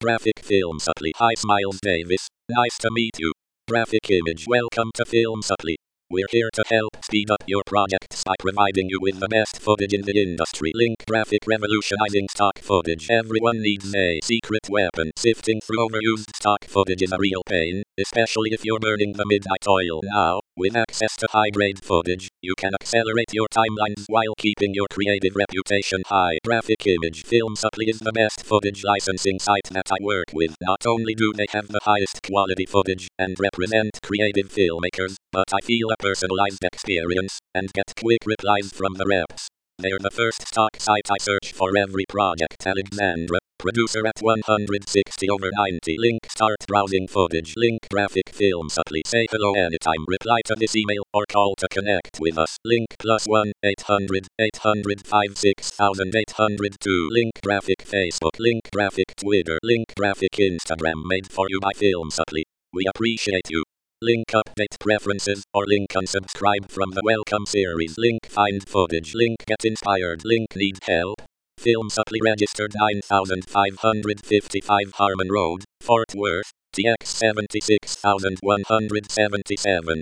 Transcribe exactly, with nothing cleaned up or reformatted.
Graphic Film Subtly. Hi Miles Davis, nice to meet you. Graphic Image. Welcome to Film Subtly. We're here to help speed up your projects by providing you with the best footage in the industry. Link Graphic. Revolutionizing stock footage. Everyone needs a secret weapon. Sifting through overused stock footage is a real pain, especially if you're burning the midnight oil. Now, with access to high-grade footage, you can accelerate your timelines while keeping your creative reputation high. Graphic Image. Film Subtly is the best footage licensing site that I work with. Not only do they have the highest quality footage and represent creative filmmakers, but I feel a personalized experience and get quick replies from the reps. They're the first stock site I search for every project. Alexandra, producer at one sixty over ninety. Link. Start browsing footage. Link. Graphic Film Subtly. Say hello anytime. Reply to this email or call to connect with us. Link. Plus one eight hundred eight hundred fifty-six eight hundred two. Link. Graphic Facebook. Link. Graphic Twitter. Link. Graphic Instagram. Made for you by Film Subtly. We appreciate you. Link. Update preferences or link unsubscribe from the welcome series. Link. Find footage. Link. Get inspired. Link. Need help? Film Subtly. Registered nine thousand five hundred fifty-five Harmon Road, Fort Worth, T X seven six one seven seven.